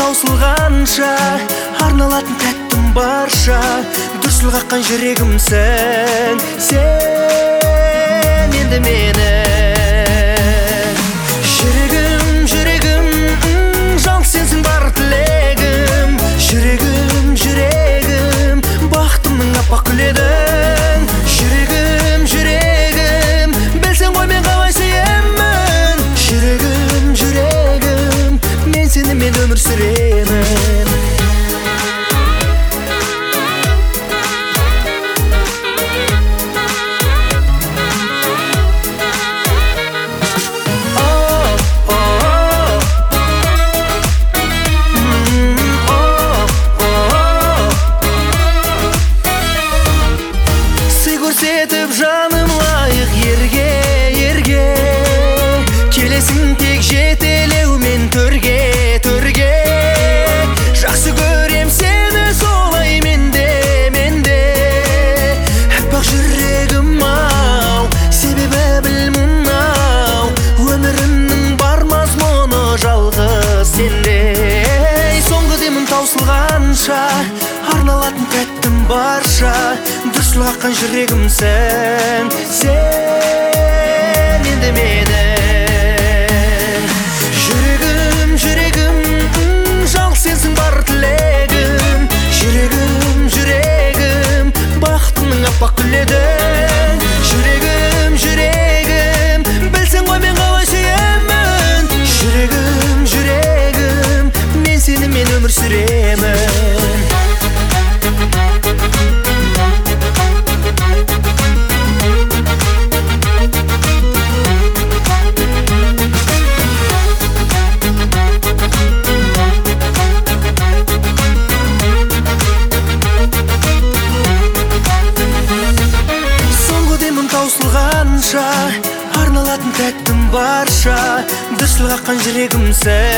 таусылғанша арналатын тәттім барша дүрсіл қаққан жүрегімсің сен енді мені жүрегім жалғыз сенсің бар тілегім жүрегім бақытымның аппақ гүледің жүрегім білсең ғой мен қалай сүйемін жүрегім мен сенімен өмір сүремін. Көрсетіп жаным лайық ерге келесің тек жетелеумен төрге жақсы көрем сені солай менде аппақ жүрегім ау себебі біл мынау өмірімнің бар мазмұны жалғыз сенде. Соңғы демім таусылғанша арналатын тәттім барша дүрсіл қаққан жүрегімсің сен енді мені жүрегім жалғыз сенсің бар тілегім жүрегім бақытымның аппақ гүледің жүрегім білсең ғой мен қалай сүйемін жүрегім мен сенімен өмір сүремін. таусылғанша арналатын тәттім барша дүрсіл қаққан жүрегімсің